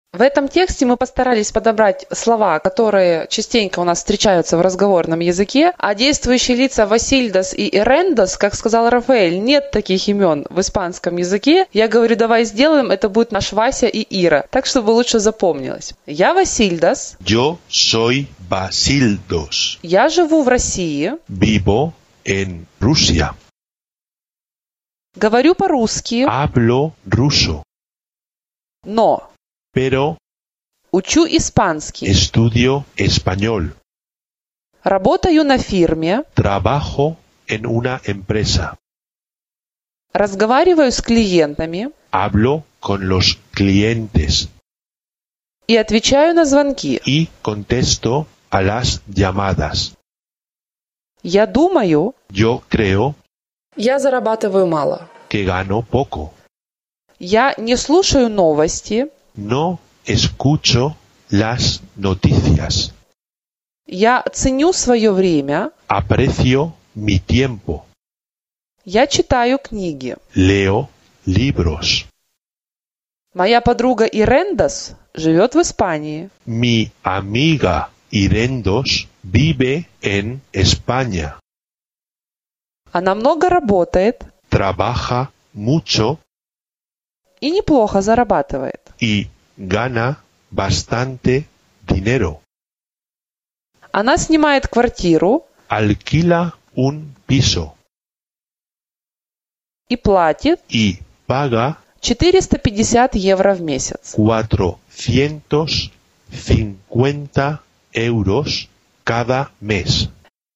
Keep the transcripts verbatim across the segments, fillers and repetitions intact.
В этом тексте мы постарались подобрать слова, которые частенько у нас встречаются в разговорном языке, а действующие лица Васильдас и Ирендас, как сказал Рафаэль, нет таких имен в испанском языке. Я говорю, давай сделаем, это будет наш Вася и Ира, так чтобы лучше запомнилось. Я Васильдас. Yo soy Basildos. Я живу в России. Vivo en Rusia. Говорю по-русски. Hablo ruso. Но Pero учу испанский. estudio español. Работаю на фирме. Trabajo en una empresa. Разговариваю с клиентами. Hablo con los clientes. И отвечаю на звонки. Y contesto a las llamadas. Я думаю. Yo creo Я зарабатываю мало. que gano poco. Я не слушаю новости. No escucho las noticias. Я ценю свое время. Aprecio mi tiempo. Я читаю книги. Leo libros. Моя подруга Ирендас живет в Испании. Mi amiga Irendos vive en España. Она много работает. Trabaja mucho И неплохо зарабатывает. y gana bastante dinero. Она снимает квартиру Alquila un piso и платит y paga четыреста пятьдесят евро в месяц. cuatrocientos cincuenta euros cada mes.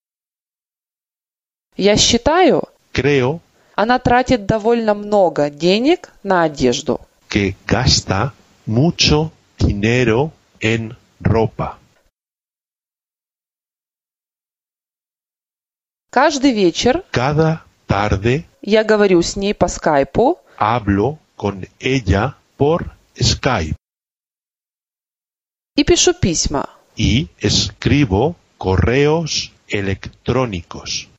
Я считаю, Creo она тратит довольно много денег на одежду. que gasta mucho dinero en ropa. Каждый вечер Cada tarde я говорю с ней по скайпу hablo con ella por Skype и пишу письма. y escribo correos electrónicos.